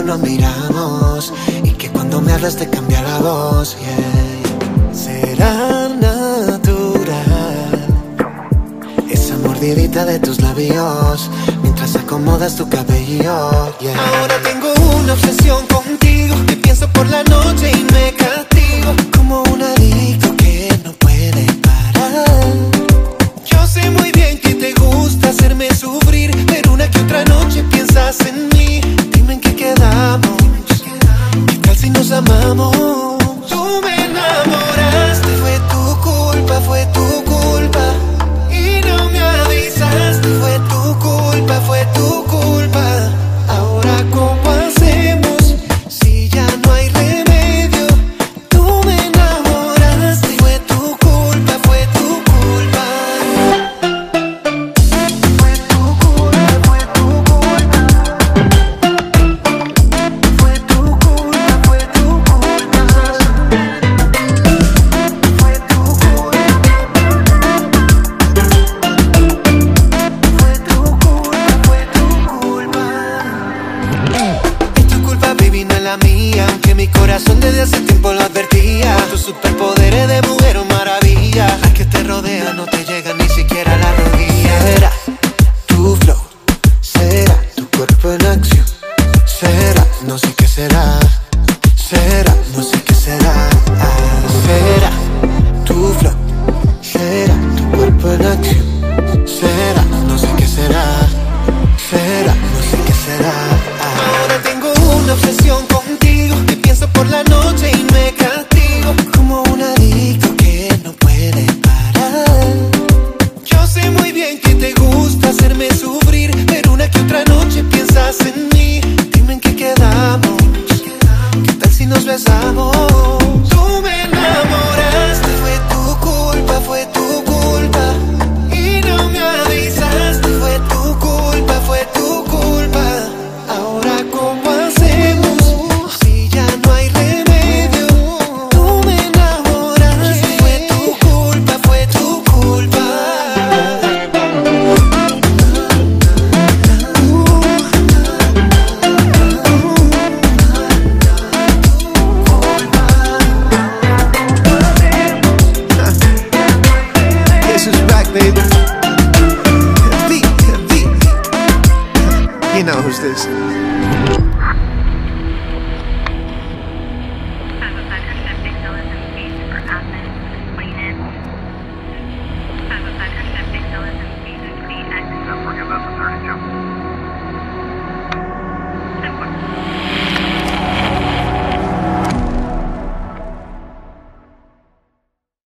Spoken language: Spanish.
nos miramos y que cuando me hablas te cambia la voz, yeah. Será natural esa mordidita de tus labios mientras acomodas tu cabello, yeah. Ahora tengo una obsesión contigo, que pienso por la noche y me castigo como un adicto que no puede parar. Yo sé muy bien que te gusta hacerme sufrir, pero una que otra noche piensas en mí. Dime en qué quedamos, ¿qué tal si nos amamos? Tú me enamoraste, fue tu culpa, fue tu culpa. Y no me avisaste, fue tu culpa, fue tu culpa. Ahora ¿cómo hacemos si ya no hay remedio? Tú me enamoraste, fue tu culpa, fue tu culpa. Fue tu culpa, fue tu culpa. Fue tu culpa, fue tu culpa. Fue tu culpa. Fue tu culpa, fue tu culpa. Es tu culpa, baby, no es la mía. Aunque mi corazón desde hace tiempo lo advertía. Tus superpoderes de mujer, oh maravilla. Las que te rodean no te llegan ni siquiera a la rodilla. Será tu flow, será tu cuerpo en acción. Será, no sé qué será. Será, no sé qué será. Será tu flow, será tu cuerpo en acción. Será, no sé qué será. Será, no sé qué será. Ahora tengo una obsesión contigo, que pienso por la noche y me castigo como un adicto que no puede parar. Yo sé muy bien que te gusta hacerme sufrir, pero una que otra noche piensas en mí. Dime en qué quedamos, ¿qué tal si nos besamos? Tú me enamoraste, fue tu culpa, fue tu culpa. Y no me avisaste, fue tu culpa, fue tu culpa. Ahora ¿cómo hacemos si ya no hay remedio? Tú me enamoraste, fue tu culpa, fue tu culpa. Guess who's back, baby? V. You know who's this?